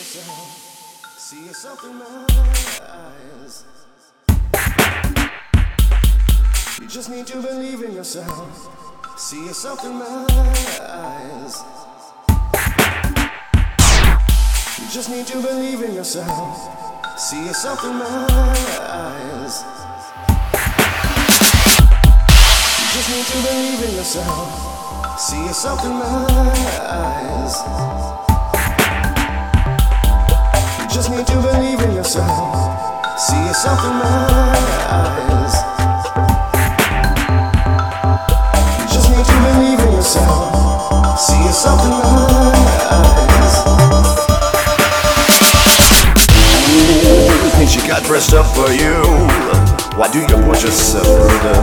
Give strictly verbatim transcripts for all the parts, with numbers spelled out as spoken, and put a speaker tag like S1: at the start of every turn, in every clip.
S1: yourself. See yourself in my eyes. You just need to believe in yourself. See yourself in my eyes. You just need to believe in yourself. See yourself in my eyes. You just need to believe in yourself. See yourself in my eyes. You just need to believe in yourself. See yourself in my eyes. You just need to believe in yourself. See yourself in my eyes. Ooh, things you got dressed up for you. Why do you push yourself further?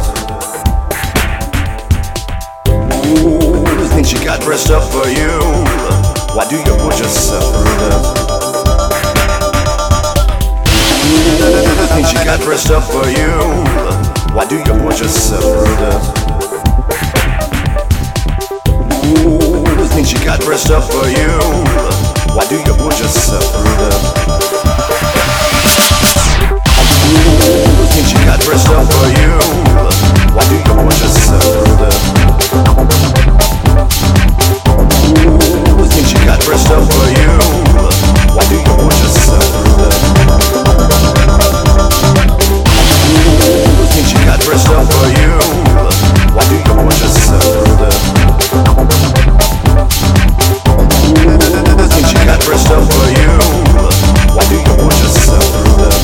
S1: Ooh, things you got dressed up for you. Why do you push yourself further? Things you got dressed up for you. Why do you push yourself further? Ooh, things you got dressed up for you. Why do you push yourself further? Ooh, things you got dressed up for you. Why do you push yourself further? Ooh, things you got dressed up for you. Why do you push yourself further? Things you got dressed up for you. Why do you push yourself further? Things you got dressed up for you. Why do you push yourself further?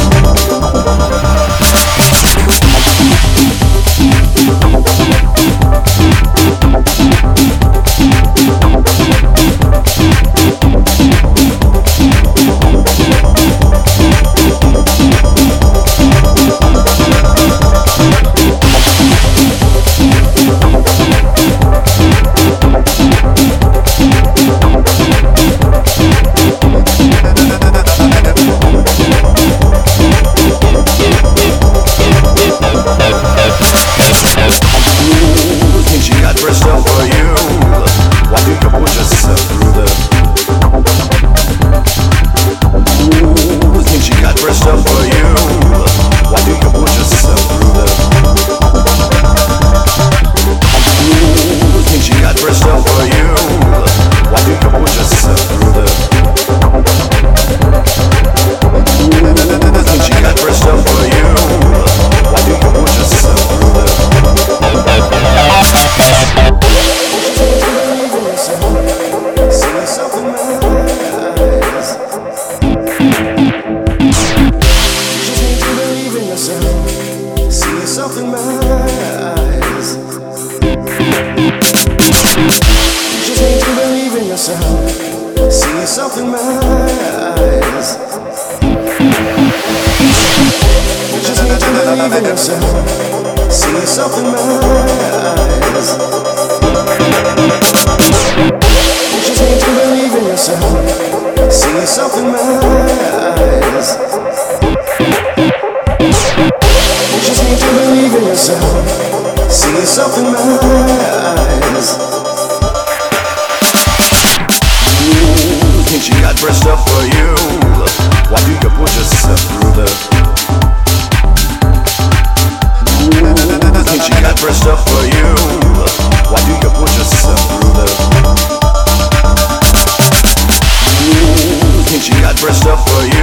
S1: Dressed up for you.